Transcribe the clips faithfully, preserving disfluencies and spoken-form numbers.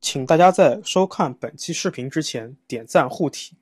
请大家在收看本期视频之前点赞护体。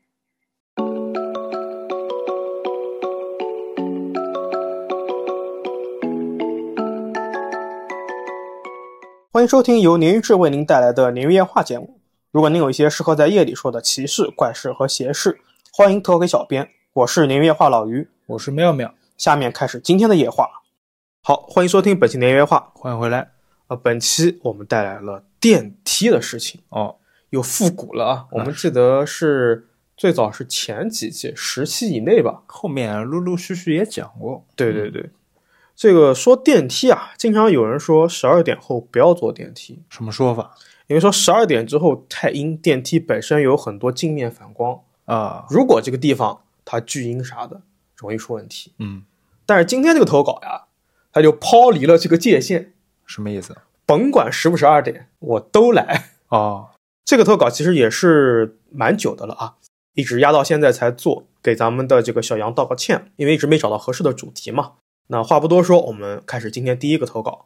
欢迎收听由鲶鱼志为您带来的鲶鱼夜话节目。如果您有一些适合在夜里说的奇事、怪事和邪事，欢迎投给小编。我是鲶鱼夜话老于， 我是妙妙。 下面开始今天的夜话。好，欢迎收听本期鲶鱼夜话， 欢迎回来。 呃，本期我们带来了电梯的事情哦， 又复古了啊！我们记得是最早是前几期十期以内吧， 后面陆陆续续也讲过。 对对对，嗯、这个说电梯啊，经常有人说十二点后不要坐电梯， 什么说法？ 因为说十二点之后太阴，电梯本身有很多镜面反光啊， 如果这个地方它巨阴啥的，容易出问题。 嗯， 但是今天这个投稿呀，它就抛离了这个界限。 什么意思？ 甭管十不十二点，我都来。 哦， 这个投稿其实也是蛮久的了啊，一直压到现在才做，给咱们的这个小杨道个歉，因为一直没找到合适的主题嘛。那话不多说，我们开始今天第一个投稿，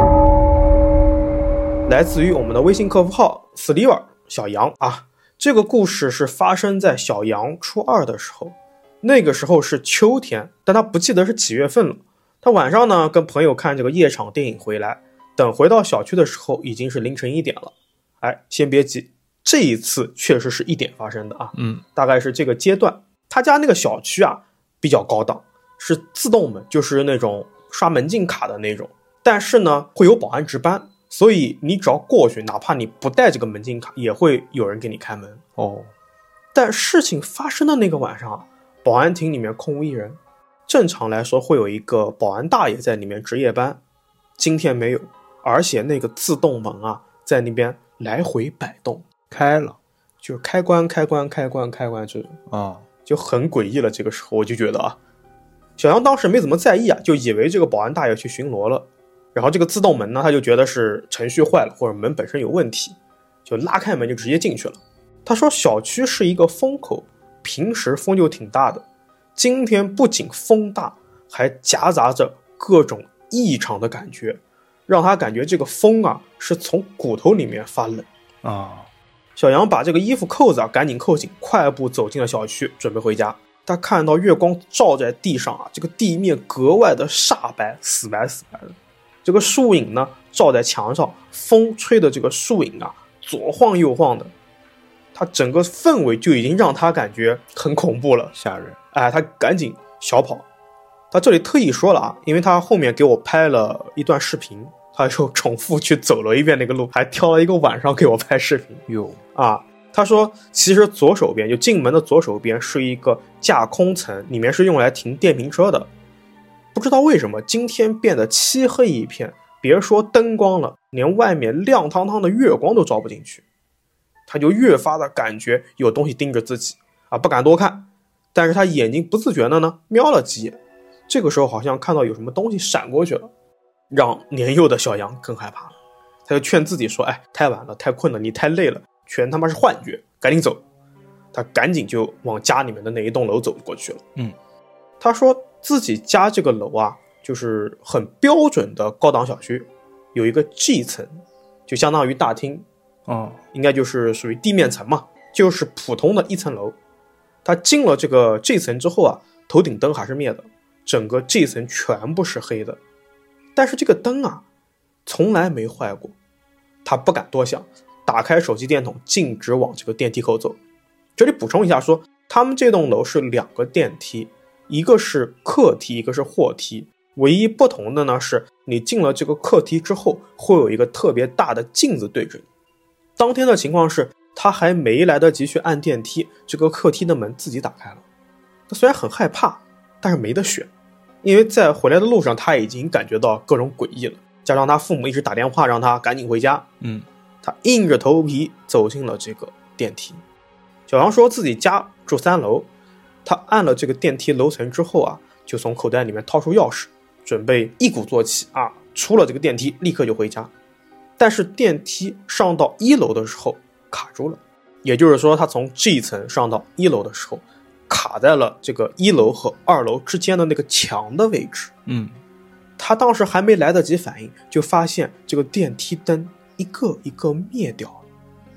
来自于我们的微信客服号 Sliver 小杨啊。这个故事是发生在小杨初二的时候，那个时候是秋天，但他不记得是几月份了。他晚上呢跟朋友看这个夜场电影回来，等回到小区的时候已经是凌晨一点了。哎，先别急，这一次确实是一点发生的啊。 嗯， 大概是这个阶段。他家那个小区啊比较高档，是自动门，就是那种刷门禁卡的那种，但是呢会有保安值班，所以你只要过去，哪怕你不带这个门禁卡，也会有人给你开门。 哦， 但事情发生的那个晚上啊，保安亭里面空无一人。正常来说会有一个保安大爷在里面值夜班，今天没有，而且那个自动门啊在那边来回摆动， 开了， 就是开关开关开关开关这种啊， 就很诡异了。这个时候我就觉得啊，小杨当时没怎么在意啊，就以为这个保安大爷去巡逻了，然后这个自动门呢他就觉得是程序坏了或者门本身有问题，就拉开门就直接进去了。他说小区是一个风口，平时风就挺大的，今天不仅风大，还夹杂着各种异常的感觉，让他感觉这个风啊是从骨头里面发冷啊。 小杨把这个衣服扣子啊赶紧扣紧，快步走进了小区，准备回家。他看到月光照在地上啊，这个地面格外的煞白，死白死白的。这个树影呢照在墙上，风吹的这个树影啊左晃右晃的，他整个氛围就已经让他感觉很恐怖了， 吓人。 哎，他赶紧小跑。他这里特意说了啊，因为他后面给我拍了一段视频，他就重复去走了一遍那个路，还挑了一个晚上给我拍视频。 有啊，他说其实左手边就进门的左手边是一个架空层，里面是用来停电瓶车的。不知道为什么今天变得漆黑一片，别说灯光了，连外面亮堂堂的月光都照不进去。他就越发的感觉有东西盯着自己啊，不敢多看，但是他眼睛不自觉的呢瞄了几眼，这个时候好像看到有什么东西闪过去了，让年幼的小杨更害怕了。他就劝自己说，哎，太晚了，太困了，你太累了，全他妈是幻觉，赶紧走。他赶紧就往家里面的那一栋楼走过去了。 嗯， 他说自己家这个楼啊就是很标准的高档小区，有一个 G 层，就相当于大厅， 哦， 应该就是属于地面层嘛，就是普通的一层楼。他进了这个 G 层之后啊，头顶灯还是灭的，整个 G 层全部是黑的，但是这个灯啊从来没坏过。他不敢多想，打开手机电筒径直往这个电梯口走。这里补充一下说，他们这栋楼是两个电梯，一个是客梯，一个是货梯，唯一不同的呢是你进了这个客梯之后会有一个特别大的镜子对着你。当天的情况是他还没来得及去按电梯，这个客梯的门自己打开了。他虽然很害怕，但是没得选，因为在回来的路上他已经感觉到各种诡异了，加上他父母一直打电话让他赶紧回家。 嗯， 他硬着头皮走进了这个电梯。小杨说自己家住三楼，他按了这个电梯楼层之后啊，就从口袋里面掏出钥匙，准备一鼓作气啊，出了这个电梯立刻就回家。但是电梯上到一楼的时候卡住了，也就是说他从 G 层上到一楼的时候卡在了这个一楼和二楼之间的那个墙的位置。 嗯， 他当时还没来得及反应，就发现这个电梯灯一个一个灭掉了。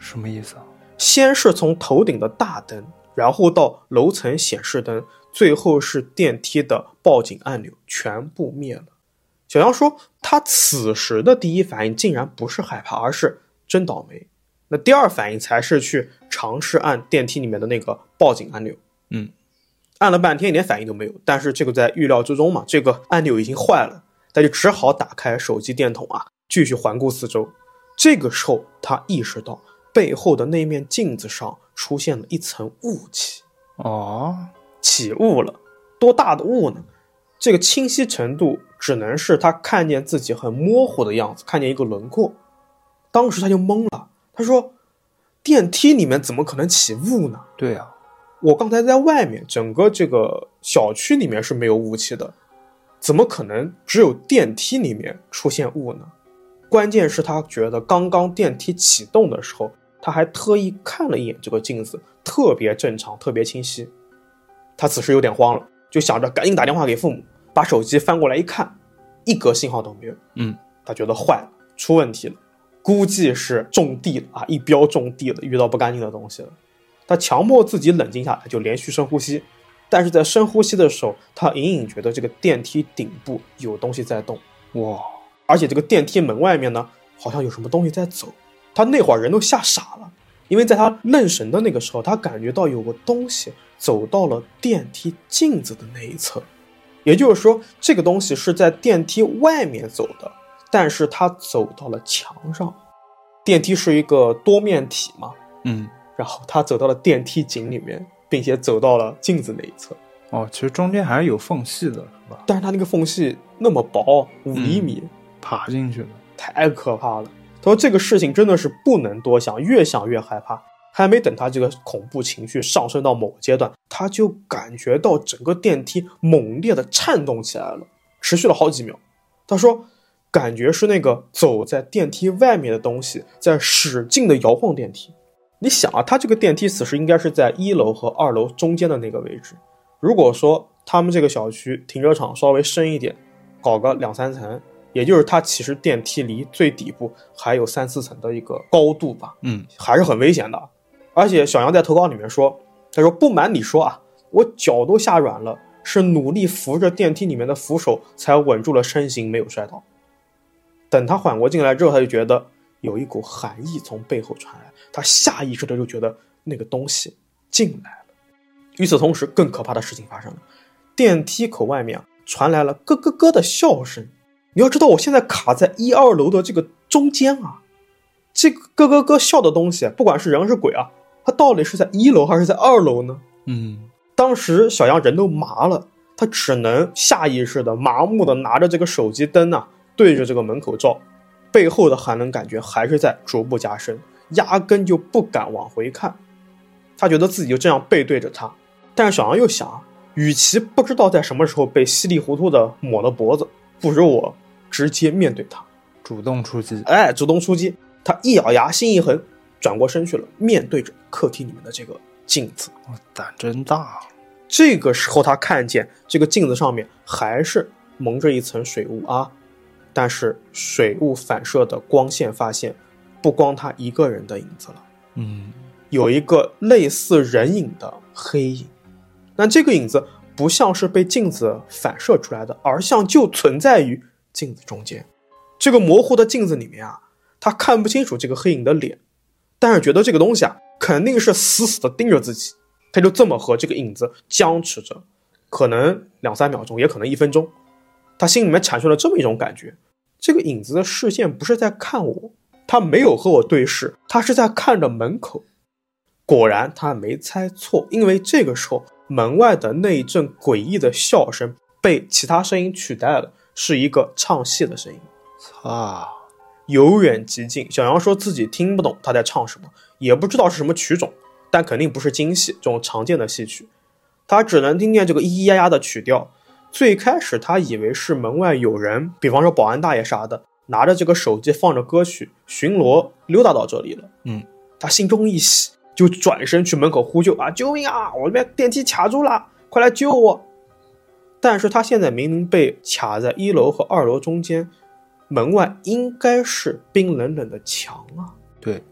什么意思啊？ 先是从头顶的大灯，然后到楼层显示灯，最后是电梯的报警按钮，全部灭了。小杨说他此时的第一反应竟然不是害怕，而是真倒霉。那第二反应才是去尝试按电梯里面的那个报警按钮。 嗯， 按了半天一点反应都没有，但是这个在预料之中嘛，这个按钮已经坏了，他就只好打开手机电筒啊，继续环顾四周。这个时候他意识到背后的那面镜子上出现了一层雾气。 哦， 起雾了。多大的雾呢？这个清晰程度只能是他看见自己很模糊的样子，看见一个轮廓。当时他就懵了，他说电梯里面怎么可能起雾呢？ 对啊， 我刚才在外面，整个这个小区里面是没有雾气的，怎么可能只有电梯里面出现雾呢？关键是他觉得刚刚电梯启动的时候，他还特意看了一眼这个镜子，特别正常，特别清晰。他此时有点慌了，就想着赶紧打电话给父母，把手机翻过来一看，一格信号都没有。 嗯， 他觉得坏了，出问题了，估计是中地了啊，一标中地了，遇到不干净的东西了。他强迫自己冷静下来，就连续深呼吸。但是在深呼吸的时候，他隐隐觉得这个电梯顶部有东西在动。 哇！ 而且这个电梯门外面呢，好像有什么东西在走。他那会儿人都吓傻了，因为在他愣神的那个时候，他感觉到有个东西走到了电梯镜子的那一侧。也就是说，这个东西是在电梯外面走的，但是他走到了墙上。电梯是一个多面体嘛， 嗯， 然后他走到了电梯井里面，并且走到了镜子那一侧。 哦，其实中间还是有缝隙的，是吧？ 但是他那个缝隙那么薄，五厘米、 嗯，爬进去了， 太可怕了。他说这个事情真的是不能多想，越想越害怕。还没等他这个恐怖情绪上升到某个阶段，他就感觉到整个电梯猛烈的颤动起来了，持续了好几秒。他说感觉是那个走在电梯外面的东西在使劲的摇晃电梯。你想啊，他这个电梯此时应该是在一楼和二楼中间的那个位置。如果说他们这个小区停车场稍微深一点，搞个两三层，也就是它其实电梯离最底部还有三四层的一个高度吧， 嗯， 还是很危险的。而且小杨在投稿里面说，他说不瞒你说啊，我脚都吓软了，是努力扶着电梯里面的扶手才稳住了身形，没有摔倒。等他缓过劲来之后，他就觉得有一股寒意从背后传来，他下意识的就觉得那个东西进来了。与此同时，更可怕的事情发生了，电梯口外面、啊、传来了咯咯咯的笑声。你要知道我现在卡在一二楼的这个中间啊，这个咯咯咯笑的东西，不管是人是鬼啊，它到底是在一楼还是在二楼呢？ 嗯， 当时小杨人都麻了，他只能下意识的麻木的拿着这个手机灯啊，对着这个门口照，背后的寒冷感觉还是在逐步加深，压根就不敢往回看。他觉得自己就这样背对着他，但是小杨又想，与其不知道在什么时候被稀里糊涂的抹了脖子，不如我直接面对他， 主动出击。 哎，主动出击。他一咬牙，心一横，转过身去了，面对着客厅里面的这个镜子。 哦，胆真大。 这个时候他看见这个镜子上面还是蒙着一层水雾啊，但是水雾反射的光线发现不光他一个人的影子了， 嗯， 有一个类似人影的黑影。但这个影子不像是被镜子反射出来的，而像就存在于镜子中间。这个模糊的镜子里面啊，他看不清楚这个黑影的脸，但是觉得这个东西啊肯定是死死的盯着自己。他就这么和这个影子僵持着，可能两三秒钟，也可能一分钟。他心里面产生了这么一种感觉，这个影子的视线不是在看我，他没有和我对视，他是在看着门口。果然他没猜错，因为这个时候门外的那一阵诡异的笑声被其他声音取代了，是一个唱戏的声音。 啊， 由远及近。小杨说自己听不懂他在唱什么，也不知道是什么曲种，但肯定不是京戏这种常见的戏曲，他只能听见这个咿咿呀呀的曲调。最开始他以为是门外有人，比方说保安大爷啥的，拿着这个手机放着歌曲巡逻溜达到这里了。 嗯， 他心中一喜，就转身去门口呼救啊，救命啊，我这边电梯卡住了，快来救我。但是他现在明明被卡在一楼和二楼中间，门外应该是冰冷冷的墙啊。 对，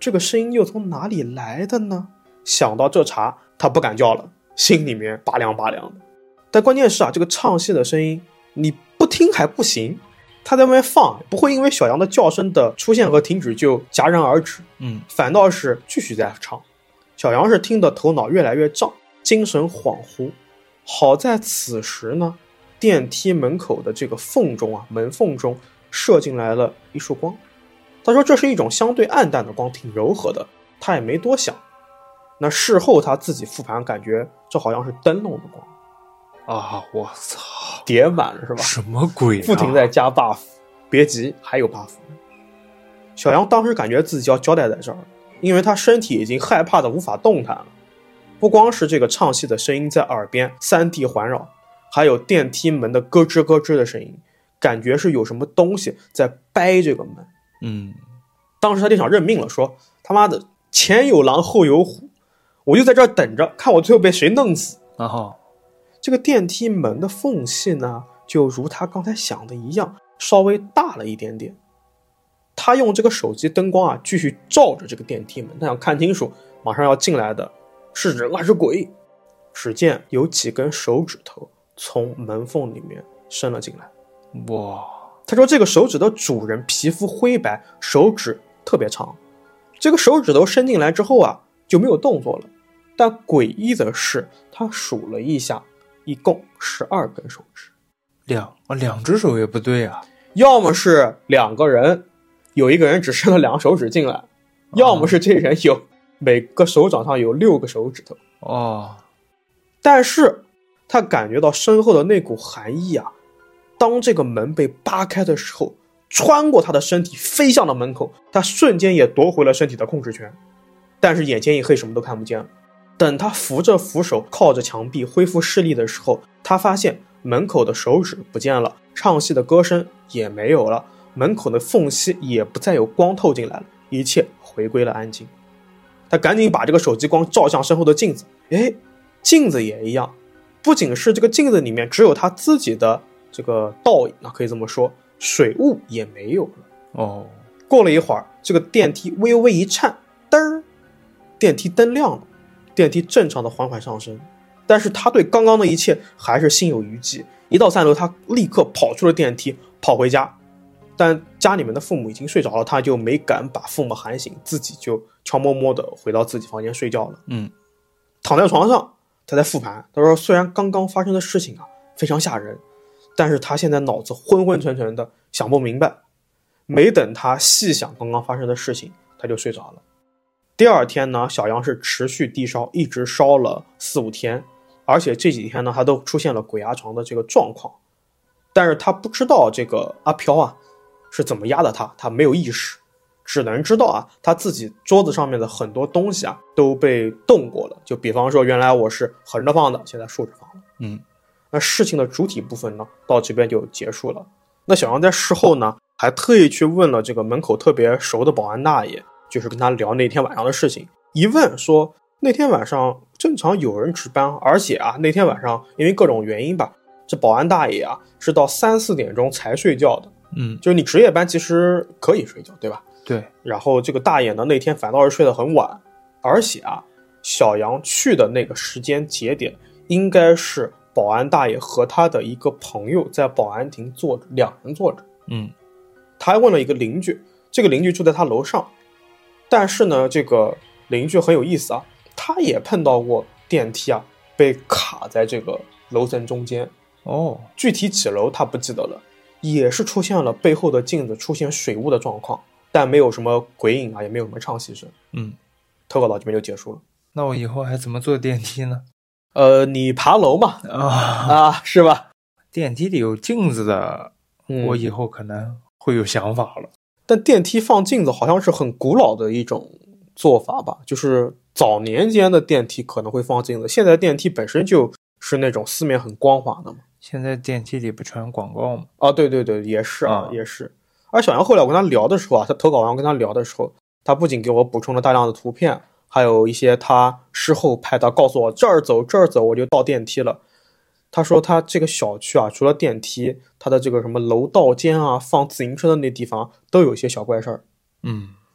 这个声音又从哪里来的呢？想到这茬，他不敢叫了，心里面拔凉拔凉的。但关键是啊，这个唱戏的声音你不听还不行，他在外面放，不会因为小杨的叫声的出现和停止就戛然而止， 嗯， 反倒是继续在唱。小杨是听得头脑越来越胀，精神恍惚。好在此时呢，电梯门口的这个缝中啊，门缝中射进来了一束光。他说这是一种相对暗淡的光，挺柔和的，他也没多想。那事后他自己复盘，感觉这好像是灯笼的光啊！我操， 叠满了是吧？ 什么鬼、啊？ 不停在加 buff， 别急，还有 buff。小杨当时感觉自己要交代在这儿，因为他身体已经害怕的无法动弹了。不光是这个唱戏的声音在耳边三 D 环绕，还有电梯门的咯吱咯吱的声音，感觉是有什么东西在掰这个门。 嗯， 当时他就想认命了，说他妈的前有狼后有虎，我就在这儿等着看我最后被谁弄死。 然后这个电梯门的缝隙呢，就如他刚才想的一样，稍微大了一点点。他用这个手机灯光啊，继续照着这个电梯门，他想看清楚马上要进来的是人还是鬼。只见有几根手指头从门缝里面伸了进来。 哇！ 他说这个手指的主人皮肤灰白，手指特别长。这个手指头伸进来之后啊，就没有动作了。但诡异的是，他数了一下，一共十二根手指。 两啊，两只手也不对啊。 要么是两个人，有一个人只伸了两个手指进来，啊、要么是这人有每个手掌上有六个手指头。 哦， 但是他感觉到身后的那股寒意啊，当这个门被扒开的时候，穿过他的身体飞向了门口，他瞬间也夺回了身体的控制权。但是眼前一黑，什么都看不见了。等他扶着扶手靠着墙壁恢复视力的时候，他发现门口的手指不见了，唱戏的歌声也没有了，门口的缝隙也不再有光透进来了，一切回归了安静。他赶紧把这个手机光照向身后的镜子，哎，镜子也一样，不仅是这个镜子里面只有他自己的这个倒影啊，可以这么说，水雾也没有了。 哦， 过了一会儿，这个电梯微微一颤，噔儿，电梯灯亮了，电梯正常的缓缓上升。但是他对刚刚的一切还是心有余悸，一到三楼他立刻跑出了电梯，跑回家。但家里面的父母已经睡着了，他就没敢把父母喊醒，自己就悄摸摸的回到自己房间睡觉了。 嗯， 躺在床上，他在复盘，他说虽然刚刚发生的事情啊非常吓人，但是他现在脑子昏昏沉沉的，想不明白。没等他细想刚刚发生的事情，他就睡着了。第二天呢，小杨是持续低烧，一直烧了四五天，而且这几天呢，他都出现了鬼压床的这个状况。但是他不知道这个阿飘啊是怎么压的他，他没有意识，只能知道啊，他自己桌子上面的很多东西啊都被动过了。就比方说，原来我是横着放的，现在竖着放了。 嗯， 那事情的主体部分呢，到这边就结束了。那小杨在事后呢，还特意去问了这个门口特别熟的保安大爷，就是跟他聊那天晚上的事情。一问说，那天晚上正常有人值班，而且啊，那天晚上因为各种原因吧，这保安大爷啊是到三四点钟才睡觉的。 嗯， 就是你值夜班其实可以睡觉，对吧？ 对。 然后这个大爷呢，那天反倒是睡得很晚，而且啊，小杨去的那个时间节点，应该是保安大爷和他的一个朋友在保安亭坐着，两人坐着。 嗯， 他还问了一个邻居，这个邻居住在他楼上，但是呢，这个邻居很有意思啊，他也碰到过电梯啊被卡在这个楼层中间。 哦， 具体几楼他不记得了，也是出现了背后的镜子出现水雾的状况，但没有什么鬼影啊，也没有什么唱戏声。 嗯， 投稿到这边就结束了。 那我以后还怎么坐电梯呢？ 呃，你爬楼嘛， 啊啊，是吧？ 电梯里有镜子的， 嗯， 我以后可能会有想法了。 但电梯放镜子好像是很古老的一种做法吧，就是早年间的电梯可能会放镜子，现在电梯本身就是那种四面很光滑的嘛。 现在电梯里不全广告吗？ 啊，对对对，也是啊， 啊也是。而小杨后来我跟他聊的时候啊，他投稿完我跟他聊的时候，他不仅给我补充了大量的图片，还有一些他事后拍的，告诉我这儿走这儿走，我就到电梯了。他说他这个小区啊，除了电梯，他的这个什么楼道间啊，放自行车的那地方都有一些小怪事儿。 嗯，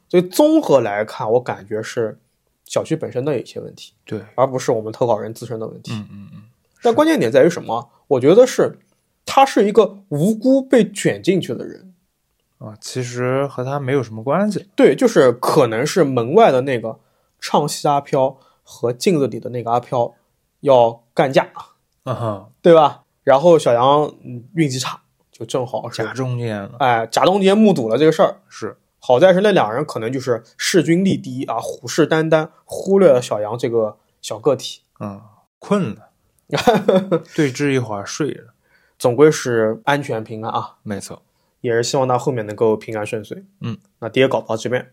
所以综合来看，我感觉是小区本身的一些问题， 对， 而不是我们投稿人自身的问题。 嗯嗯嗯。 但关键点在于什么？我觉得是他是一个无辜被卷进去的人啊，其实和他没有什么关系。 对，就是可能是门外的那个唱戏阿飘和镜子里的那个阿飘要干架， 嗯哼， 对吧？然后小杨嗯运气差，就正好是假中间了。 哎，假中间目睹了这个事儿。 是， 好在是那两人可能就是势均力敌啊，虎视眈眈，忽略了小杨这个小个体。 嗯，困了，对峙一会儿睡了， 总归是安全平安啊。 没错， 也是希望他后面能够平安顺遂。 嗯， 那爹搞到这边。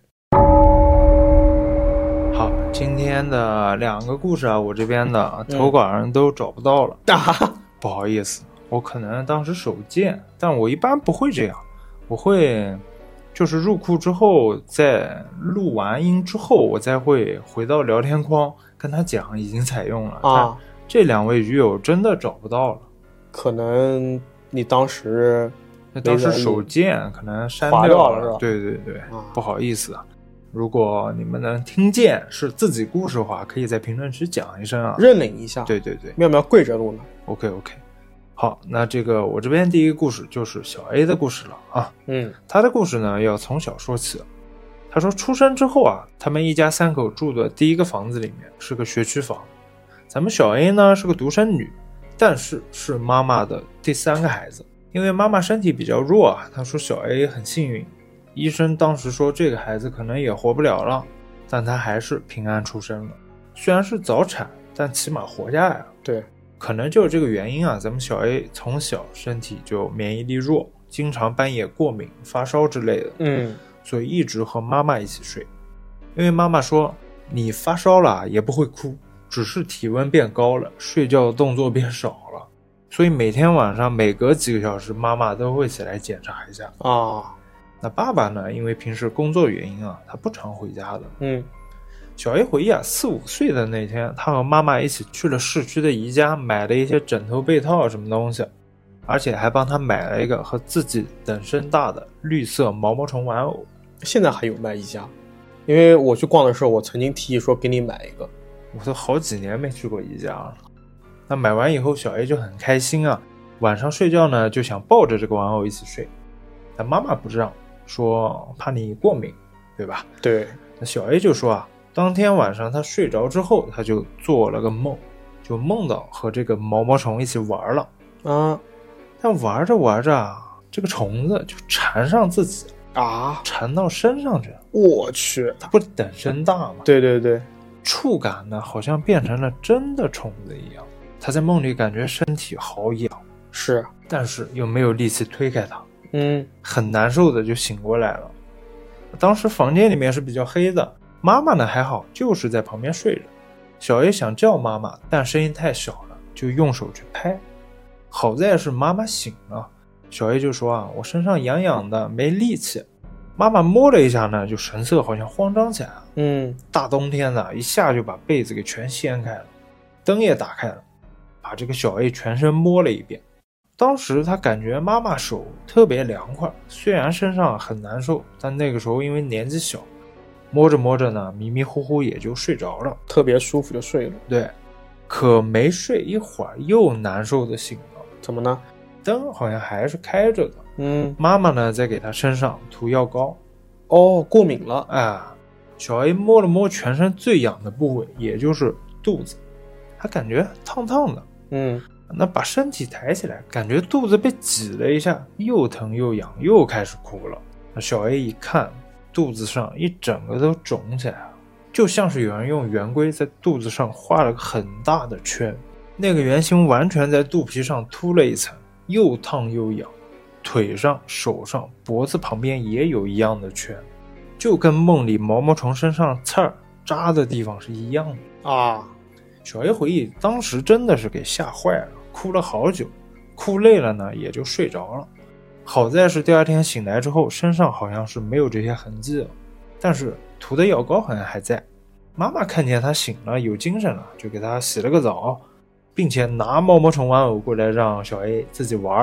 好，今天的两个故事啊，我这边的投稿人都找不到了， 啊， 不好意思，我可能当时手贱，但我一般不会这样，我会就是入库之后，在录完音之后，我再会回到聊天框跟他讲已经采用了啊。 这两位鱼友真的找不到了， 可能你当时当时手贱，可能删掉掉了是吧？ 对对对， 啊、 不好意思啊。如果你们能听见是自己故事的话，可以在评论区讲一声啊， 认领一下。 对对对， 妙妙跪着录呢。 OK OK， 好，那这个我这边第一个故事就是小 A 的故事了啊。 嗯， 他的故事呢要从小说起。他说出生之后啊，他们一家三口住的第一个房子里面是个学区房。咱们小 A 呢是个独生女，但是是妈妈的第三个孩子。因为妈妈身体比较弱啊，他说小 A 很幸运。医生当时说这个孩子可能也活不了了，但他还是平安出生了。虽然是早产，但起码活下来了。 对， 可能就是这个原因啊，咱们小 A 从小身体就免疫力弱，经常半夜过敏、发烧之类的。 嗯， 所以一直和妈妈一起睡。因为妈妈说你发烧了也不会哭，只是体温变高了，睡觉动作变少了。所以每天晚上每隔几个小时妈妈都会起来检查一下啊。 那爸爸呢，因为平时工作原因啊，他不常回家的。 嗯， 小 A 回忆啊，四五岁的那天，他和妈妈一起去了市区的宜家，买了一些枕头被套什么东西，而且还帮他买了一个和自己等身大的绿色毛毛虫玩偶。 现在还有卖宜家，因为我去逛的时候，我曾经提议说给你买一个。 我都好几年没去过宜家了。那买完以后，小 A 就很开心啊，晚上睡觉呢就想抱着这个玩偶一起睡，但妈妈不让，说怕你过敏，对吧？ 对。 那小 A 就说啊，当天晚上他睡着之后，他就做了个梦，就梦到和这个毛毛虫一起玩了啊。 但玩着玩着啊，这个虫子就缠上自己啊， 缠到身上去了。 我去， 它不是等身大吗？ 对对对， 触感呢好像变成了真的虫子一样。他在梦里感觉身体好痒， 是， 但是又没有力气推开它， 嗯， 很难受的就醒过来了。当时房间里面是比较黑的，妈妈呢还好，就是在旁边睡着。小 A 想叫妈妈，但声音太小了，就用手去拍。好在是妈妈醒了，小 A 就说啊，我身上痒痒的，没力气。妈妈摸了一下呢，就神色好像慌张起来了。 嗯， 大冬天的，一下就把被子给全掀开了，灯也打开了，把这个小 A 全身摸了一遍。当时他感觉妈妈手特别凉快，虽然身上很难受，但那个时候因为年纪小，摸着摸着呢，迷迷糊糊也就睡着了， 特别舒服就睡了。 对，可没睡一会儿又难受的醒了。 怎么呢？ 灯好像还是开着的。 嗯， 妈妈呢在给他身上涂药膏。 哦，过敏了。 哎，小 A 摸了摸全身最痒的部位，也就是肚子，他感觉烫烫的。 嗯， 那把身体抬起来，感觉肚子被挤了一下，又疼又痒，又开始哭了。那小 A 一看，肚子上一整个都肿起来了，就像是有人用圆规在肚子上画了个很大的圈，那个圆形完全在肚皮上凸了一层，又烫又痒。腿上、手上、脖子旁边也有一样的圈，就跟梦里毛毛虫身上刺儿扎的地方是一样的啊。 小 A 回忆，当时真的是给吓坏了，哭了好久，哭累了呢，也就睡着了。好在是第二天醒来之后，身上好像是没有这些痕迹了，但是涂的药膏好像还在。妈妈看见他醒了，有精神了，就给他洗了个澡，并且拿毛毛虫玩偶过来让小 A 自己玩。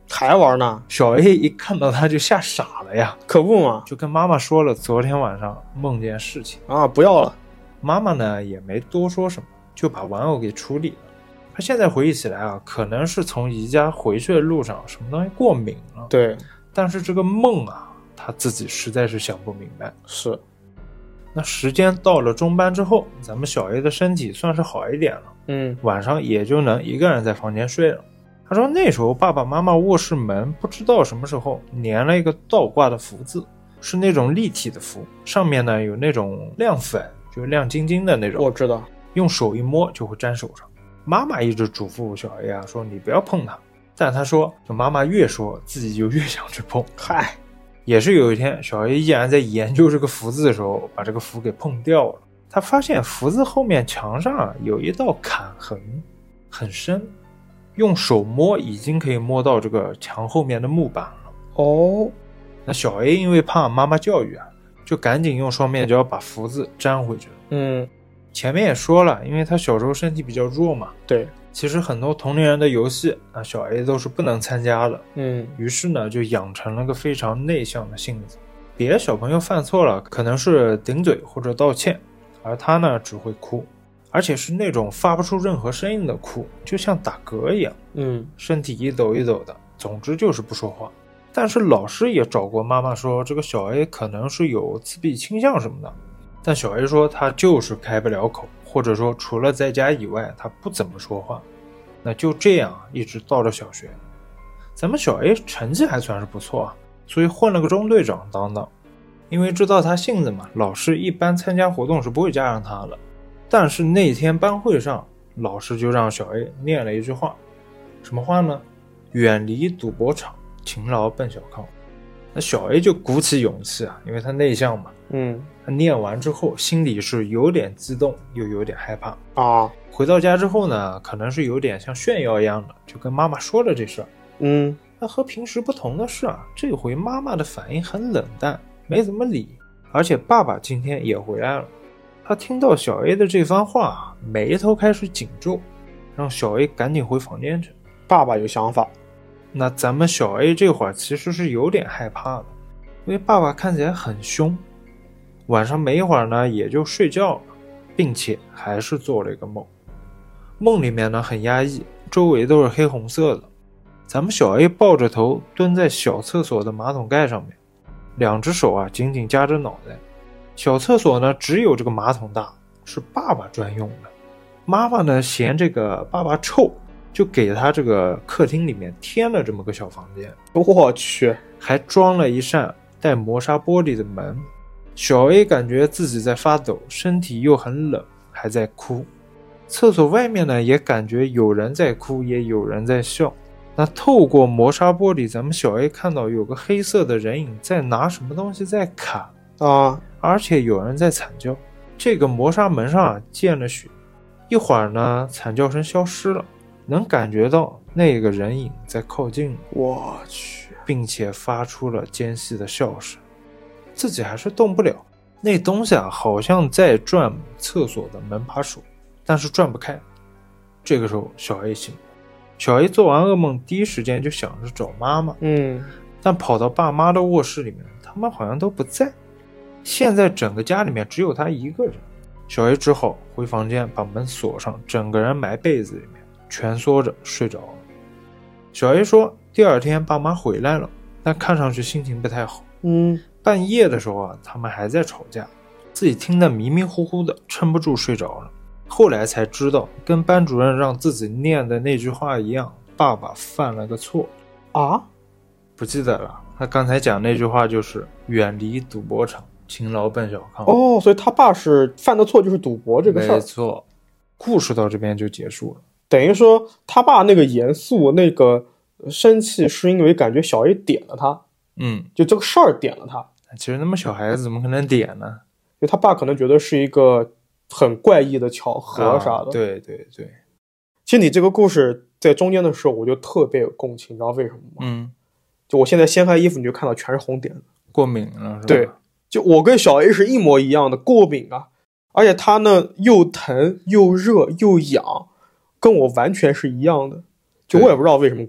还玩呢？ 小 A 一看到他就吓傻了呀， 可不嘛， 就跟妈妈说了昨天晚上梦见事情啊，不要了。 妈妈呢也没多说什么，就把玩偶给处理了。他现在回忆起来啊，可能是从宜家回去的路上什么东西过敏了。 对， 但是这个梦啊，他自己实在是想不明白。 是。 那时间到了中班之后，咱们小 A 的身体算是好一点了， 嗯， 晚上也就能一个人在房间睡了。他说那时候爸爸妈妈卧室门不知道什么时候粘了一个倒挂的福字，是那种立体的福，上面呢有那种亮粉，就亮晶晶的那种， 我知道， 用手一摸就会粘手上。妈妈一直嘱咐小 A 啊，说你不要碰它，但他说就妈妈越说自己就越想去碰。 嗨， 也是有一天小 A 依然在研究这个福字的时候，把这个福给碰掉了。他发现福字后面墙上啊有一道坎痕，很深，用手摸已经可以摸到这个墙后面的木板了。 哦， 那小 A 因为怕妈妈教育啊，就赶紧用双面胶把福字粘回去了。 嗯， 前面也说了，因为他小时候身体比较弱嘛， 对， 其实很多同龄人的游戏啊，小 A 都是不能参加的。 嗯， 于是呢，就养成了个非常内向的性子。别的小朋友犯错了，可能是顶嘴或者道歉，而他呢只会哭，而且是那种发不出任何声音的哭，就像打嗝一样。 嗯， 身体一抖一抖的，总之就是不说话。但是老师也找过妈妈说，这个小 A 可能是有自闭倾向什么的，但小 A 说他就是开不了口，或者说除了在家以外他不怎么说话。那就这样一直到了小学，咱们小 A 成绩还算是不错啊，所以混了个中队长当当。因为知道他性子嘛，老师一般参加活动是不会加上他的。但是那天班会上，老师就让小 A 念了一句话，什么话呢？远离赌博场，勤劳奔小康。那小 A 就鼓起勇气啊，因为他内向嘛， 嗯， 他念完之后心里是有点激动又有点害怕啊。 回到家之后呢，可能是有点像炫耀一样的，就跟妈妈说了这事儿。 嗯， 那和平时不同的是啊，这回妈妈的反应很冷淡，没怎么理，而且爸爸今天也回来了。他听到小 A 的这番话，眉头开始紧皱，让小 A 赶紧回房间去。 爸爸有想法。 那咱们小 A 这会儿其实是有点害怕的，因为爸爸看起来很凶。晚上没一会儿呢，也就睡觉了，并且还是做了一个梦。梦里面呢很压抑，周围都是黑红色的。咱们小 A 抱着头蹲在小厕所的马桶盖上面，两只手啊紧紧夹着脑袋。小厕所呢只有这个马桶大，是爸爸专用的。妈妈呢嫌这个爸爸臭，就给他这个客厅里面添了这么个小房间。 我去， 还装了一扇带磨砂玻璃的门。小 A 感觉自己在发抖，身体又很冷，还在哭。厕所外面呢也感觉有人在哭，也有人在笑。那透过磨砂玻璃，咱们小 A 看到有个黑色的人影在拿什么东西在砍啊， 而且有人在惨叫。这个磨砂门上啊溅了血，一会儿呢惨叫声消失了，能感觉到那个人影在靠近。 我去， 并且发出了尖细的笑声。自己还是动不了，那东西啊好像在转厕所的门把手，但是转不开。这个时候小 A 醒了，小 A 做完噩梦第一时间就想着找妈妈， 嗯， 但跑到爸妈的卧室里面，他们好像都不在。现在整个家里面只有他一个人，小 A 只好回房间把门锁上，整个人埋被子里面蜷缩着睡着了。小 A 说第二天爸妈回来了，但看上去心情不太好。 嗯， 半夜的时候啊，他们还在吵架，自己听得迷迷糊糊的，撑不住睡着了。后来才知道，跟班主任让自己念的那句话一样，爸爸犯了个错啊， 不记得了。他刚才讲那句话就是远离赌博场，勤劳奔小康。 哦，所以他爸是犯的错就是赌博这个事儿。 没错，故事到这边就结束了。 等于说他爸那个严肃那个生气是因为感觉小 A 点了他， 嗯， 就这个事儿点了他。 其实那么小孩子怎么可能点呢？ 就他爸可能觉得是一个很怪异的巧合啥的。 啊、对对对。 其实你这个故事在中间的时候我就特别有共情，你知道为什么吗？ 嗯， 就我现在掀开衣服你就看到全是红点， 过敏了是吧？ 对，就我跟小 A 是一模一样的，过敏啊，而且他呢又疼又热又痒，跟我完全是一样的，就我也不知道为什么过敏。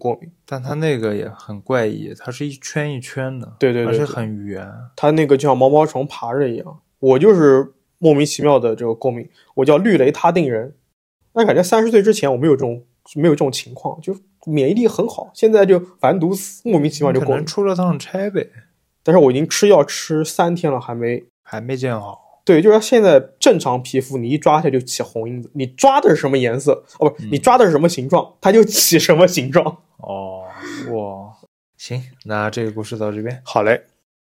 但它那个也很怪异，它是一圈一圈的， 对对 对, 对， 而且很圆， 它那个就像毛毛虫爬着一样。我就是莫名其妙的这个过敏，我叫绿雷他定人。但感觉三十岁之前我没有这种没有这种情况，就免疫力很好，现在就反毒死，莫名其妙就过敏。 可能出了趟差呗。 但是我已经吃药吃三天了，还没还没见好。 对，就是现在正常皮肤，你一抓它就起红印子，你抓的是什么颜色？哦，不， 嗯、 你抓的是什么形状，它就起什么形状。 哦，哇，行，那这个故事到这边。 好嘞。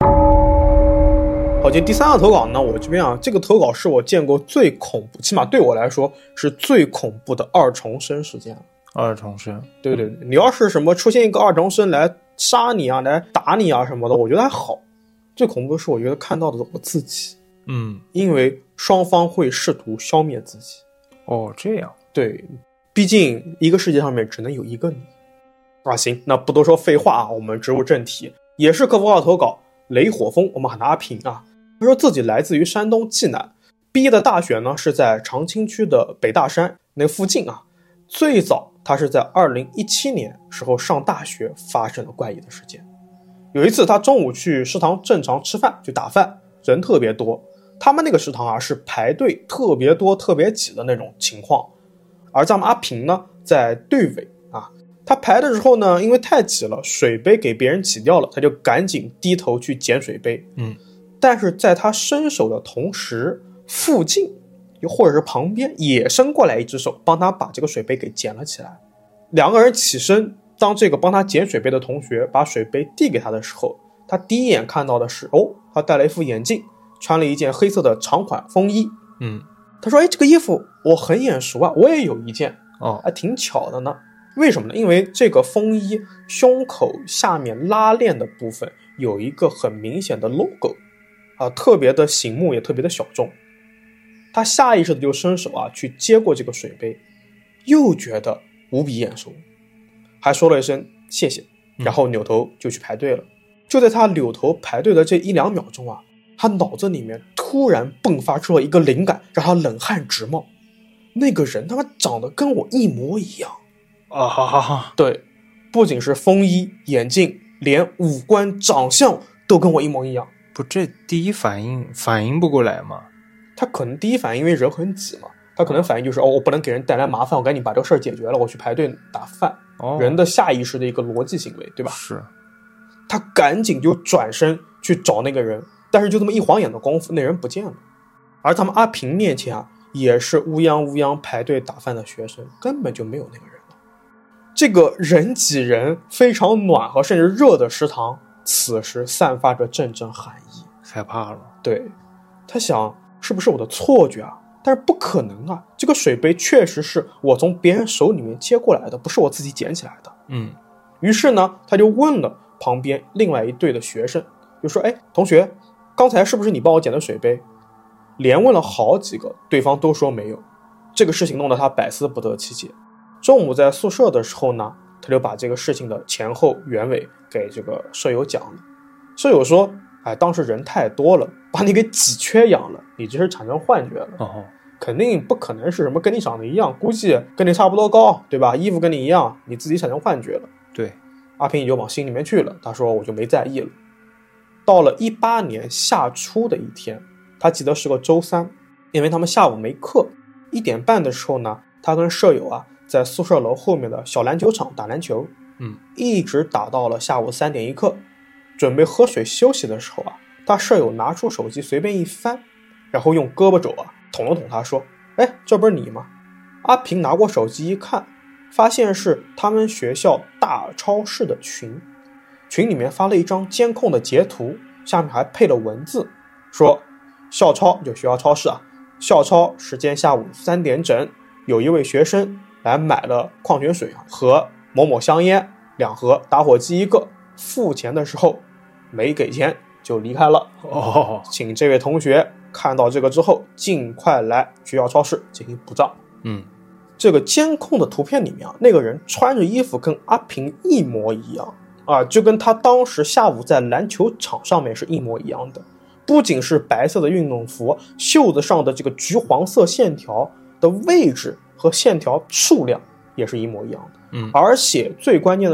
好，今天第三个投稿呢，我这边啊，这个投稿是我见过最恐怖，起码对我来说是最恐怖的二重生事件。 二重生， 对对对，你要是什么出现一个二重生来杀你啊，来打你啊什么的，我觉得还好。最恐怖的是，我觉得看到的是我自己。 嗯， 因为双方会试图消灭自己。 哦，这样。 对，毕竟一个世界上面只能有一个你。啊，行，那不多说废话啊，我们直入正题。也是客服号投稿，雷火风，我们喊他阿平啊。他说自己来自于山东济南，毕业的大学呢是在长青区的北大山那附近啊。最早他是在二零一七年时候上大学发生了怪异的事件。有一次他中午去食堂正常吃饭，去打饭，人特别多。他们那个食堂啊是排队特别多特别挤的那种情况，而咱们阿平呢在队尾啊，他排的时候呢因为太挤了，水杯给别人挤掉了，他就赶紧低头去捡水杯。 嗯， 但是在他伸手的同时，附近又或者是旁边也伸过来一只手帮他把这个水杯给捡了起来。两个人起身，当这个帮他捡水杯的同学把水杯递给他的时候，他第一眼看到的是哦，他戴了一副眼镜，穿了一件黑色的长款风衣。 嗯， 他说哎，这个衣服我很眼熟啊，我也有一件。 哦， 还挺巧的呢。为什么呢？因为这个风衣胸口下面拉链的部分有一个很明显的 logo 啊，特别的醒目，也特别的小众。他下意识的就伸手啊去接过这个水杯，又觉得无比眼熟，还说了一声谢谢，然后扭头就去排队了。嗯、就在他扭头排队的这一两秒钟啊，他脑子里面突然迸发出了一个灵感，让他冷汗直冒。那个人他妈长得跟我一模一样啊！哈哈哈， 对，不仅是风衣、眼镜，连五官、长相都跟我一模一样。 不，这第一反应反应不过来吗？ 他可能第一反应因为人很挤嘛，他可能反应就是哦，我不能给人带来麻烦，我赶紧把这个事儿解决了，我去排队打饭。 哦， 人的下意识的一个逻辑行为，对吧？ 是。 他赶紧就转身去找那个人，但是就这么一晃眼的功夫，那人不见了。而他们阿平面前啊，也是乌泱乌泱排队打饭的学生，根本就没有那个人了。这个人挤人、非常暖和甚至热的食堂，此时散发着阵阵寒意。 害怕了。 对，他想是不是我的错觉啊？但是不可能啊！这个水杯确实是我从别人手里面接过来的，不是我自己捡起来的。 嗯， 于是呢，他就问了旁边另外一队的学生，就说：“哎，同学，刚才是不是你帮我捡的水杯？”连问了好几个，对方都说没有。这个事情弄得他百思不得其解。中午在宿舍的时候呢，他就把这个事情的前后原委给这个舍友讲了。舍友说：“哎，当时人太多了，把你给挤缺氧了，你这是产生幻觉了。 哦， 肯定不可能是什么跟你长得一样，估计跟你差不多高，对吧？衣服跟你一样，你自己产生幻觉了。” 对， 阿平也就往心里面去了。他说：“我就没在意了。”到了一八年夏初的一天，他记得是个周三，因为他们下午没课，一点半的时候呢，他跟舍友啊在宿舍楼后面的小篮球场打篮球， 嗯， 一直打到了下午三点一刻。准备喝水休息的时候啊，他舍友拿出手机随便一翻，然后用胳膊肘啊捅了捅他，说：“哎，这不是你吗？”阿平拿过手机一看，发现是他们学校大超市的群，群里面发了一张监控的截图，下面还配了文字，说校超就学校超市啊，校超时间下午三点整，有一位学生来买了矿泉水和某某香烟两盒，打火机一个，付钱的时候没给钱就离开了。 哦， 请这位同学看到这个之后尽快来学校超市进行补账。 嗯， 这个监控的图片里面啊，那个人穿着衣服跟阿平一模一样啊，就跟他当时下午在篮球场上面是一模一样的。不仅是白色的运动服，袖子上的这个橘黄色线条的位置和线条数量也是一模一样的。 嗯， 而且最关键的是，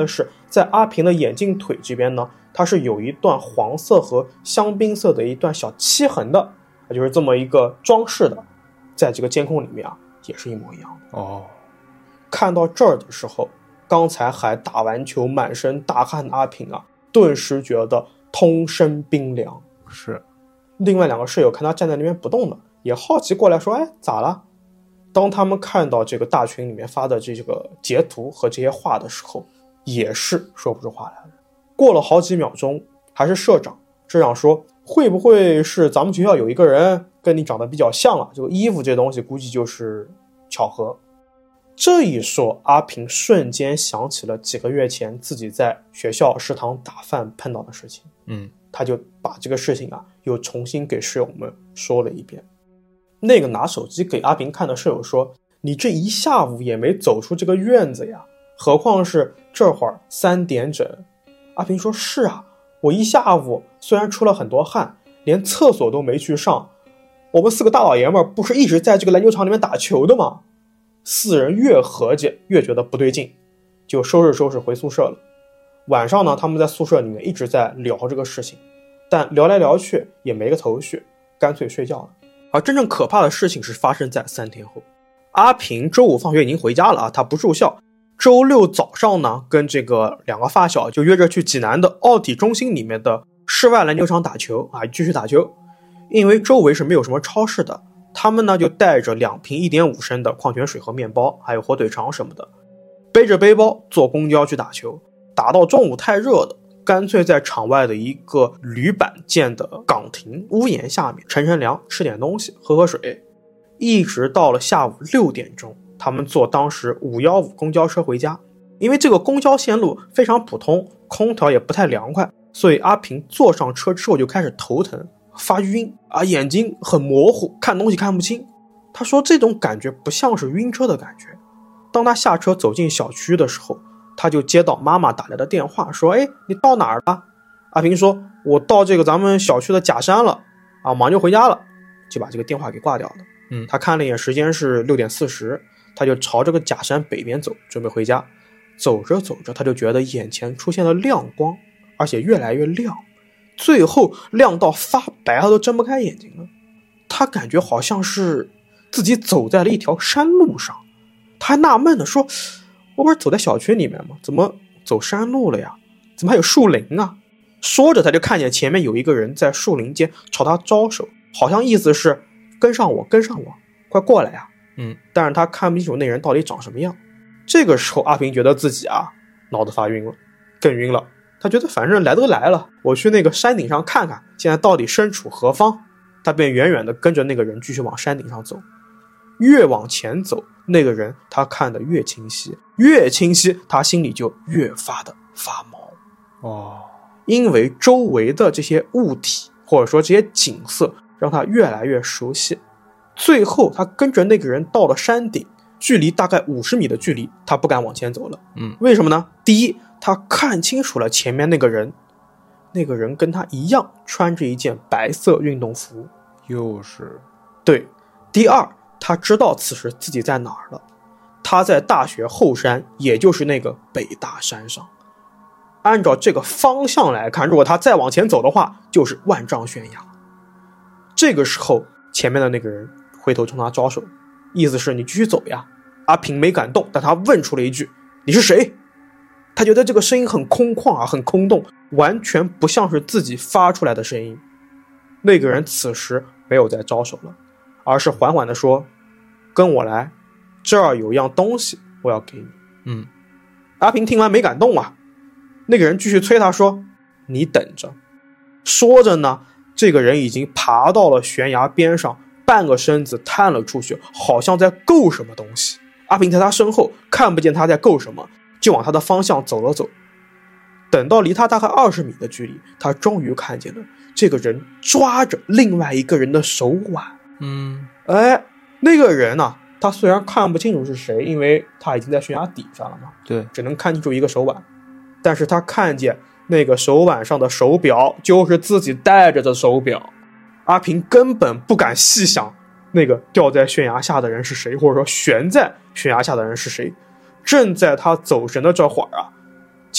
在阿平的眼镜腿这边呢，它是有一段黄色和香槟色的一段小漆痕的，就是这么一个装饰的，在这个监控里面啊，也是一模一样的。 哦， 看到这儿的时候，刚才还打完球满身大汗的阿平啊，顿时觉得通身冰凉。 是。 另外两个室友看他站在那边不动的，也好奇过来说：“哎，咋了？”当他们看到这个大群里面发的这个截图和这些话的时候，也是说不出话来了。过了好几秒钟，还是社长，社长说：“会不会是咱们学校有一个人跟你长得比较像啊？这个衣服这东西估计就是巧合。”这一说，阿平瞬间想起了几个月前自己在学校食堂打饭碰到的事情。 嗯， 他就把这个事情啊又重新给室友们说了一遍。那个拿手机给阿平看的室友说：“你这一下午也没走出这个院子呀，何况是这会儿三点整。”阿平说：“是啊，我一下午虽然出了很多汗，连厕所都没去上。我们四个大老爷们儿不是一直在这个篮球场里面打球的吗？”四人越合计越觉得不对劲，就收拾收拾回宿舍了。晚上呢，他们在宿舍里面一直在聊这个事情，但聊来聊去也没个头绪，干脆睡觉了。而真正可怕的事情是发生在三天后。阿平周五放学已经回家了啊，他不住校。周六早上呢，跟这个两个发小就约着去济南的奥体中心里面的室外篮球场打球啊，继续打球。因为周围是没有什么超市的，他们呢就带着两瓶 一点五 升的矿泉水和面包，还有火腿肠什么的，背着背包坐公交去打球。打到中午太热了，干脆在场外的一个铝板建的岗亭屋檐下面乘乘凉，吃点东西，喝喝水。一直到了下午六点钟，他们坐当时五一五公交车回家。因为这个公交线路非常普通，空调也不太凉快，所以阿平坐上车之后就开始头疼发晕啊，眼睛很模糊，看东西看不清。他说这种感觉不像是晕车的感觉。当他下车走进小区的时候，他就接到妈妈打来的电话，说：“哎，你到哪儿了？”阿平说：“我到这个咱们小区的假山了，啊，马上就回家了。”就把这个电话给挂掉了。 嗯， 他看了一眼时间是六点四十，他就朝这个假山北边走，准备回家。走着走着，他就觉得眼前出现了亮光，而且越来越亮，最后亮到发白，他都睁不开眼睛了。他感觉好像是自己走在了一条山路上，他还纳闷的说：“我不是走在小区里面吗？怎么走山路了呀？怎么还有树林啊？”说着他就看见前面有一个人在树林间朝他招手，好像意思是跟上我跟上我，快过来呀。 嗯， 但是他看不清楚那人到底长什么样。这个时候阿平觉得自己啊脑子发晕了，更晕了。他觉得反正来都来了，我去那个山顶上看看现在到底身处何方。他便远远的跟着那个人继续往山顶上走。越往前走，那个人他看得越清晰，越清晰他心里就越发的发毛。 哦， 因为周围的这些物体或者说这些景色让他越来越熟悉。最后他跟着那个人到了山顶，距离大概五十米的距离，他不敢往前走了。 嗯， 为什么呢？第一，他看清楚了前面那个人，那个人跟他一样穿着一件白色运动服。 又是对。第二，他知道此时自己在哪儿了，他在大学后山，也就是那个北大山上。按照这个方向来看，如果他再往前走的话，就是万丈悬崖。这个时候前面的那个人回头冲他招手，意思是你继续走呀。阿平没敢动，但他问出了一句：“你是谁？”他觉得这个声音很空旷啊，很空洞，完全不像是自己发出来的声音。那个人此时没有再招手了，而是缓缓地说：“跟我来，这儿有样东西我要给你。” 嗯， 阿平听完没敢动啊。那个人继续催他说：“你等着。”说着呢，这个人已经爬到了悬崖边上，半个身子探了出去，好像在够什么东西。阿平在他身后看不见他在够什么，就往他的方向走了走。等到离他大概二十米的距离，他终于看见了这个人抓着另外一个人的手腕。 嗯， 哎，那个人呢、啊，他虽然看不清楚是谁，因为他已经在悬崖底上了嘛， 对， 只能看清楚一个手腕，但是他看见那个手腕上的手表就是自己戴着的手表。阿平根本不敢细想那个掉在悬崖下的人是谁，或者说悬在悬崖下的人是谁。正在他走神的这会儿啊，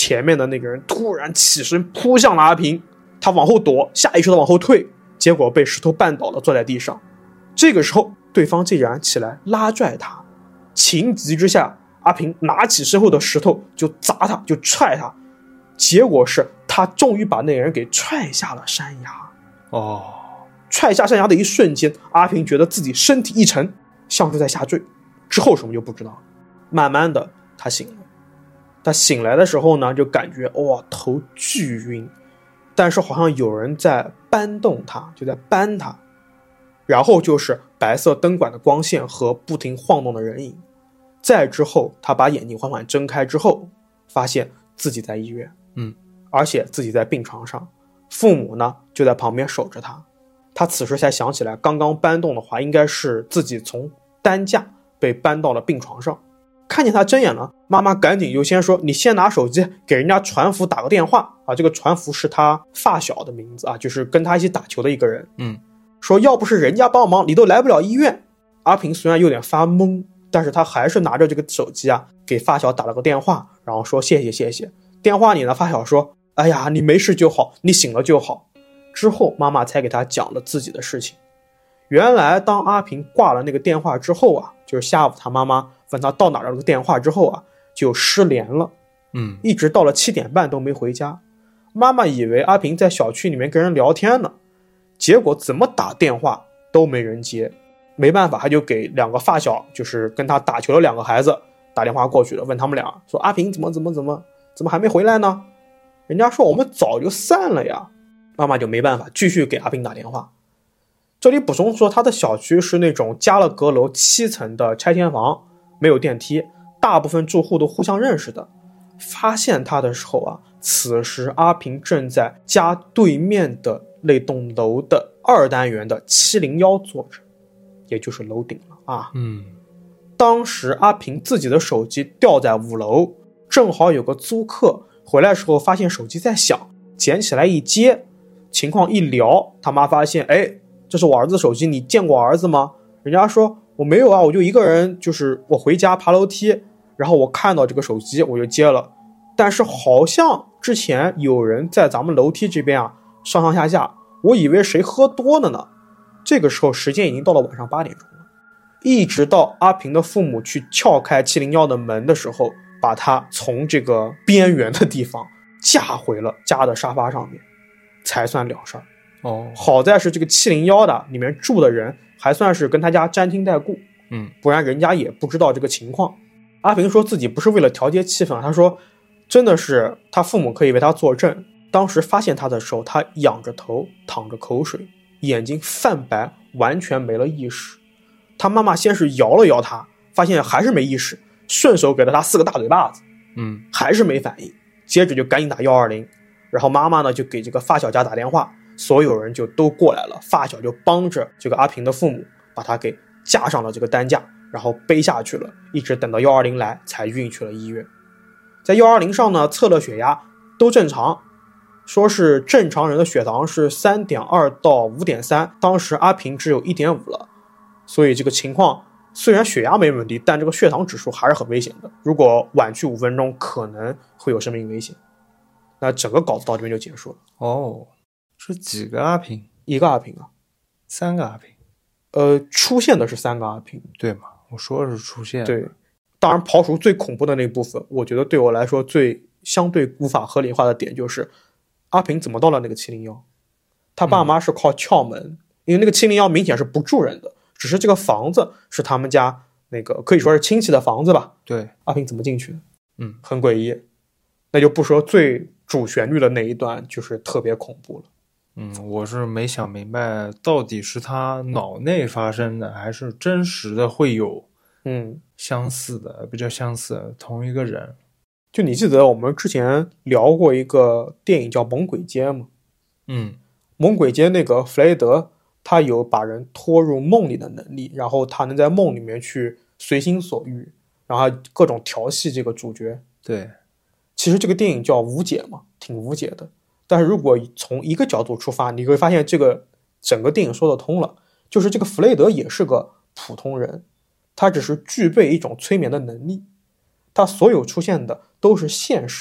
前面的那个人突然起身扑向了阿平，他往后躲，下意识的往后退，结果被石头绊倒了，坐在地上。这个时候对方竟然起来拉拽他，情急之下，阿平拿起身后的石头就砸他，就踹他，结果是他终于把那个人给踹下了山崖。 哦， 踹下山崖的一瞬间，阿平觉得自己身体一沉，像是在下坠，之后什么就不知道了。慢慢的他醒了，他醒来的时候呢，就感觉哇头巨晕，但是好像有人在搬动他，就在搬他，然后就是白色灯管的光线和不停晃动的人影。再之后他把眼睛缓缓睁开之后，发现自己在医院， 嗯， 而且自己在病床上，父母呢就在旁边守着他。他此时才想起来，刚刚搬动的话应该是自己从担架被搬到了病床上。看见他睁眼了，妈妈赶紧就先说，你先拿手机给人家传福打个电话啊。这个传福是他发小的名字啊，就是跟他一起打球的一个人。 嗯， 说要不是人家帮忙，你都来不了医院。阿平虽然有点发懵，但是他还是拿着这个手机啊，给发小打了个电话，然后说谢谢谢谢。电话里呢，发小说，哎呀，你没事就好，你醒了就好。之后妈妈才给他讲了自己的事情。原来当阿平挂了那个电话之后啊，就是下午他妈妈问他到哪儿了这个电话之后啊，就失联了。 嗯， 一直到了七点半都没回家。妈妈以为阿平在小区里面跟人聊天呢，结果怎么打电话都没人接。没办法，他就给两个发小，就是跟他打球的两个孩子打电话过去了，问他们俩说阿平怎么怎么怎么怎么还没回来呢？人家说我们早就散了呀。妈妈就没办法，继续给阿平打电话。这里补充说，他的小区是那种加了阁楼七层的拆迁房，没有电梯，大部分住户都互相认识的。发现他的时候啊，此时阿平正在家对面的那栋楼的二单元的七零一坐着，也就是楼顶了啊。 嗯， 当时阿平自己的手机掉在五楼，正好有个租客回来时候发现手机在响，捡起来一接，情况一聊，他妈发现，哎，这是我儿子手机，你见过我儿子吗？人家说我没有啊，我就一个人，就是我回家爬楼梯，然后我看到这个手机我就接了，但是好像之前有人在咱们楼梯这边啊上上下下，我以为谁喝多了呢。这个时候时间已经到了晚上八点钟了，一直到阿平的父母去撬开七零一的门的时候，把他从这个边缘的地方架回了家的沙发上面，才算了事儿。 哦， 好在是这个七零一的里面住的人还算是跟他家沾亲带故， 嗯， 不然人家也不知道这个情况。阿平说自己不是为了调节气氛，他说真的是他父母可以为他作证，当时发现他的时候，他仰着头淌着口水，眼睛泛白，完全没了意识。他妈妈先是摇了摇他，发现还是没意识，顺手给了他四个大嘴巴子， 嗯， 还是没反应，接着就赶紧打一二零，然后妈妈呢就给这个发小家打电话，所有人就都过来了，发小就帮着这个阿平的父母把他给架上了这个担架，然后背下去了，一直等到一二零来才运去了医院。在一二零上呢，测了血压都正常，说是正常人的血糖是 三点二 到 五点三， 当时阿平只有 一点五 了，所以这个情况虽然血压没问题，但这个血糖指数还是很危险的，如果晚去五分钟可能会有生命危险。那整个稿子到这边就结束了。 哦，是几个阿平？ 一个阿平啊， 三个阿平。 呃，出现的是三个阿平， 对嘛？我说的是出现。 对，当然刨除最恐怖的那部分，我觉得对我来说最相对无法合理化的点就是阿平怎么到了那个七零一？他爸妈是靠撬门，嗯、因为那个七零一明显是不住人的，只是这个房子是他们家那个可以说是亲戚的房子吧。 对， 阿平怎么进去的？ 嗯， 很诡异。那就不说最主旋律的那一段，就是特别恐怖了。 嗯，我是没想明白到底是他脑内发生的，还是真实的会有嗯相似的，比较相似同一个人。 就你记得我们之前聊过一个电影叫《猛鬼街》吗？ 嗯， 猛鬼街那个弗雷德，他有把人拖入梦里的能力，然后他能在梦里面去随心所欲，然后各种调戏这个主角。 对， 其实这个电影叫无解嘛，挺无解的。但是如果从一个角度出发，你会发现这个整个电影说得通了，就是这个弗雷德也是个普通人，他只是具备一种催眠的能力，他所有出现的都是现实，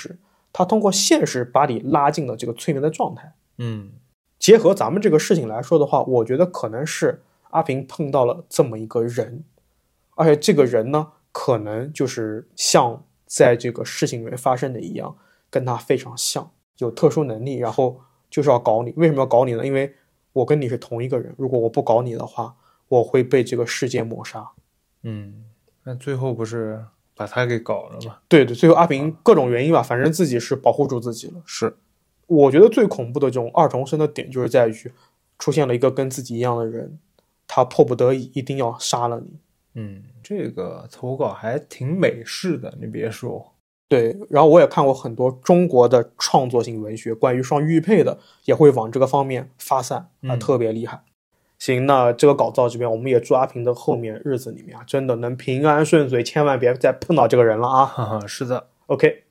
他通过现实把你拉进了这个催眠的状态。 嗯， 结合咱们这个事情来说的话，我觉得可能是阿平碰到了这么一个人，而且这个人呢，可能就是像在这个事情里面发生的一样，跟他非常像，有特殊能力，然后就是要搞你。为什么要搞你呢？因为我跟你是同一个人，如果我不搞你的话，我会被这个世界抹杀。 嗯，那最后不是把他给搞了吗？ 对对，最后阿平各种原因吧，反正自己是保护住自己了。 是， 我觉得最恐怖的这种二重生的点就是在于出现了一个跟自己一样的人，他迫不得已一定要杀了你。 嗯，这个投稿还挺美式的，你别说。 对，然后我也看过很多中国的创作性文学，关于双玉佩的也会往这个方面发散，啊，特别厉害。嗯、行，那这个稿子到这边，我们也祝阿平的后面日子里面啊，真的能平安顺遂，千万别再碰到这个人了啊！ 哈哈，是的 ，OK。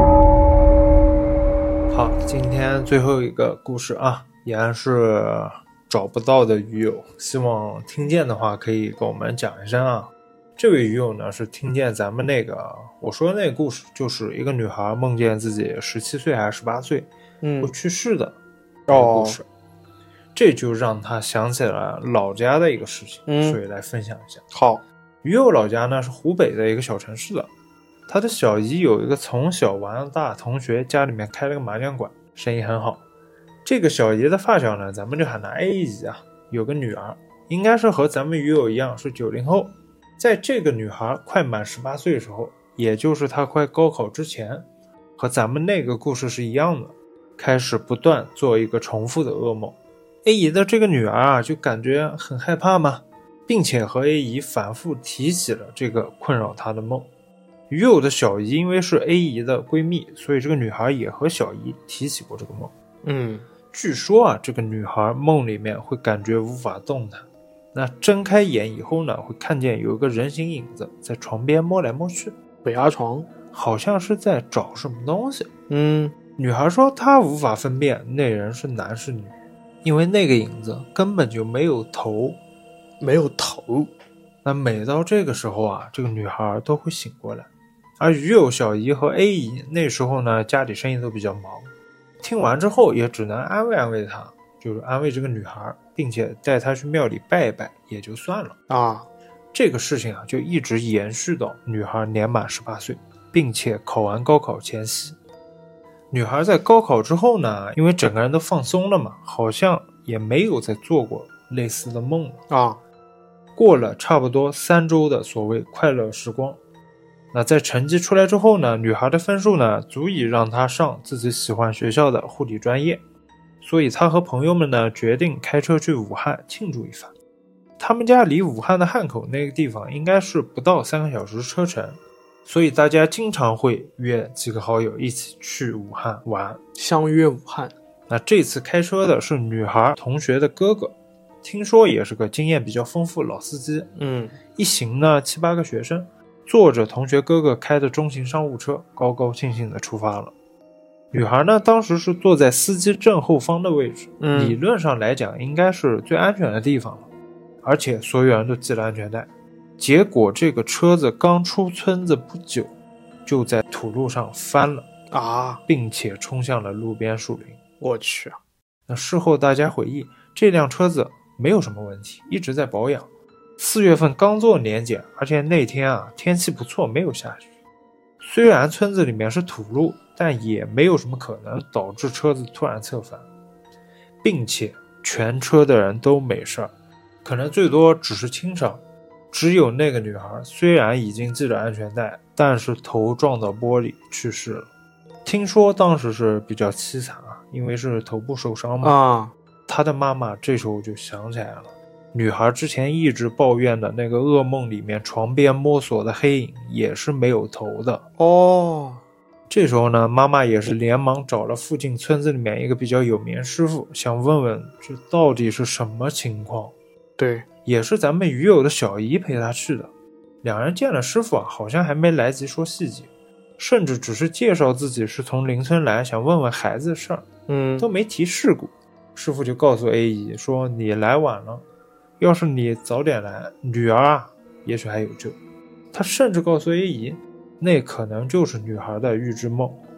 好，今天最后一个故事啊，依然是找不到的鱼友，希望听见的话可以跟我们讲一声啊。这位鱼友呢是听见咱们那个我说的那个故事，就是一个女孩梦见自己十七岁还是十八岁嗯会去世的那个故事、哦、这就让他想起了老家的一个事情、嗯、所以来分享一下。 好， 鱼友老家呢是湖北的一个小城市的，他的小姨有一个从小玩到大同学，家里面开了个麻将馆，生意很好。这个小姨的发小呢，咱们就喊他 A 姨啊，有个女儿，应该是和咱们鱼友一样是九零后。在这个女孩快满十八岁的时候，也就是她快高考之前，和咱们那个故事是一样的，开始不断做一个重复的噩梦。A 姨的这个女儿啊，就感觉很害怕嘛，并且和 A 姨反复提起了这个困扰她的梦。鱼友的小姨因为是 A 姨的闺蜜，所以这个女孩也和小姨提起过这个梦。 嗯， 据说啊，这个女孩梦里面会感觉无法动弹，那睁开眼以后呢，会看见有一个人形影子在床边摸来摸去， 鬼压床， 好像是在找什么东西。 嗯， 女孩说她无法分辨那人是男是女，因为那个影子根本就没有头， 没有头。 那每到这个时候啊，这个女孩都会醒过来。而鱼友小姨和 A 姨那时候呢，家里生意都比较忙，听完之后也只能安慰安慰她，就是安慰这个女孩，并且带她去庙里拜一拜也就算了啊。 这个事情啊，就一直延续到女孩年满十八岁，并且考完高考前夕。女孩在高考之后呢，因为整个人都放松了嘛，好像也没有再做过类似的梦了啊。 过了差不多三周的所谓快乐时光，那在成绩出来之后呢，女孩的分数呢足以让她上自己喜欢学校的护理专业，所以她和朋友们呢决定开车去武汉庆祝一番。他们家离武汉的汉口那个地方应该是不到三个小时车程，所以大家经常会约几个好友一起去武汉玩， 相约武汉。 那这次开车的是女孩同学的哥哥，听说也是个经验比较丰富老司机。 嗯， 一行呢七八个学生，坐着同学哥哥开的中型商务车，高高兴兴的出发了。女孩呢当时是坐在司机正后方的位置、嗯、理论上来讲应该是最安全的地方了，而且所有人都系了安全带。结果这个车子刚出村子不久，就在土路上翻了啊， 并且冲向了路边树林。 我去， 那事后大家回忆，这辆车子没有什么问题，一直在保养。四月份刚做年检，而且那天啊天气不错，没有下雨。虽然村子里面是土路，但也没有什么可能导致车子突然侧翻，并且全车的人都没事儿，可能最多只是轻伤。只有那个女孩虽然已经系了安全带，但是头撞到玻璃去世了。听说当时是比较凄惨啊，因为是头部受伤嘛。 啊， 她的妈妈这时候就想起来了，女孩之前一直抱怨的那个噩梦里面床边摸索的黑影也是没有头的。 哦， 这时候呢，妈妈也是连忙找了附近村子里面一个比较有名师傅，想问问这到底是什么情况。 对， 也是咱们鱼友的小姨陪他去的。两人见了师傅啊，好像还没来及说细节，甚至只是介绍自己是从邻村来，想问问孩子的事儿， 嗯， 都没提事故。师傅就告诉 A 姨说，你来晚了，要是你早点来，女儿啊也许还有救。他甚至告诉 A 姨，那可能就是女孩的预知梦。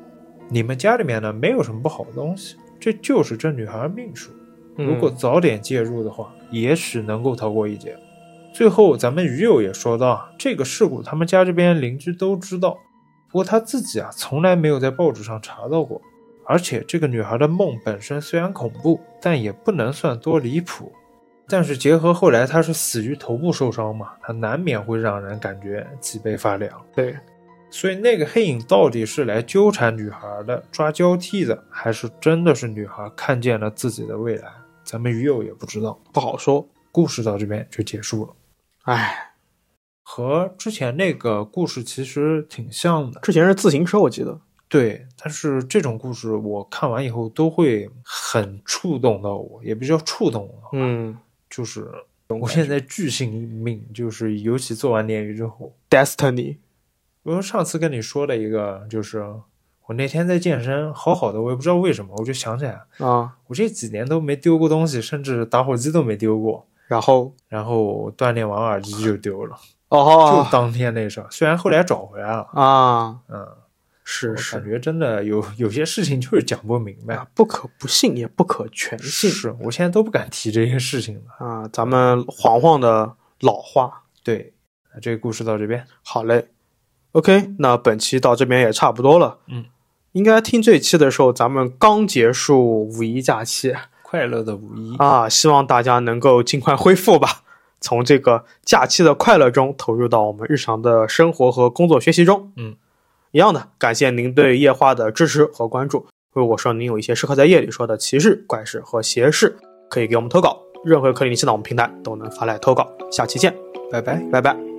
你们家里面呢没有什么不好的东西，这就是这女孩命数，如果嗯早点介入的话，也许能够逃过一劫。最后咱们鱼友也说到，这个事故他们家这边邻居都知道，不过他自己啊从来没有在报纸上查到过。而且这个女孩的梦本身虽然恐怖，但也不能算多离谱。但是结合后来她是死于头部受伤嘛，她难免会让人感觉脊背发凉。 对， 所以那个黑影到底是来纠缠女孩的，抓交替的，还是真的是女孩看见了自己的未来，咱们鱼友也不知道， 不好说。 故事到这边就结束了。 唉， 和之前那个故事其实挺像的。 之前是自行车，我记得。 对，但是这种故事我看完以后都会很触动到我，也比较触动我。 嗯， 就是我现在巨信命，就是尤其做完鲶鱼之后 Destiny。 我上次跟你说的一个，就是我那天在健身，好好的，我也不知道为什么，我就想起来啊， 我这几年都没丢过东西，甚至打火机都没丢过。 然后， 然后锻炼完耳机就丢了， 哦， 就当天那事儿。虽然后来找回来了啊， 嗯， 是是， 感觉真的有有些事情就是讲不明白， 啊，不可不信，也不可全信。 是我现在都不敢提这些事情了啊，咱们黄黄的老话。 对，这个故事到这边， 好嘞。OK， 那本期到这边也差不多了。 嗯， 应该听这期的时候，咱们刚结束五一假期。 快乐的五一啊，希望大家能够尽快恢复吧，从这个假期的快乐中投入到我们日常的生活和工作学习中。 嗯， 一样的，感谢您对夜话的支持和关注。如果说您有一些适合在夜里说的奇事、怪事和邪事，可以给我们投稿，任何可以联系到我们平台都能发来投稿。下期见， 拜拜， 拜拜。